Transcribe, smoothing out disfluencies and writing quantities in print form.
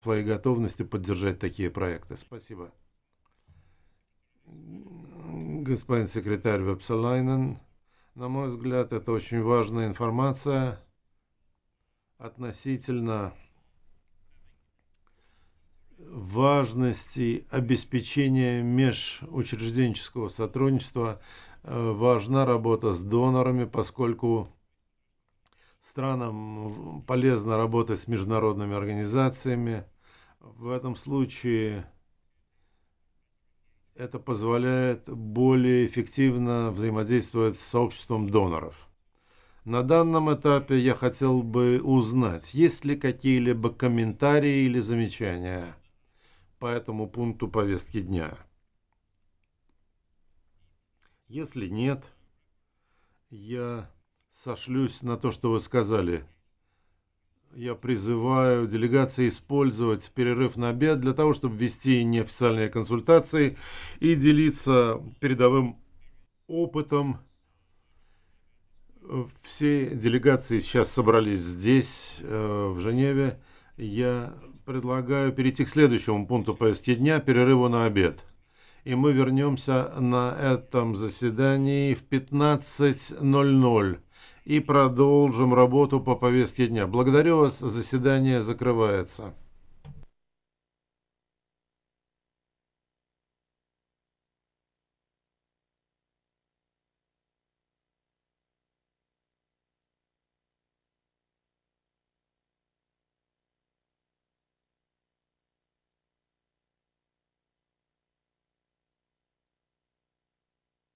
своей готовности поддержать такие проекты. Спасибо. Господин секретарь Вепсалайнен, на мой взгляд, это очень важная информация относительно важности обеспечения межучрежденческого сотрудничества. Важна работа с донорами, поскольку странам полезно работать с международными организациями. В этом случае это позволяет более эффективно взаимодействовать с сообществом доноров. На данном этапе я хотел бы узнать, есть ли какие-либо комментарии или замечания по этому пункту повестки дня. Если нет, я сошлюсь на то, что вы сказали. Я призываю делегации использовать перерыв на обед для того, чтобы вести неофициальные консультации и делиться передовым опытом. Все делегации сейчас собрались здесь, в Женеве. Я предлагаю перейти к следующему пункту повестки дня – перерыву на обед. И мы вернемся на этом заседании в 15:00 и продолжим работу по повестке дня. Благодарю вас. Заседание закрывается.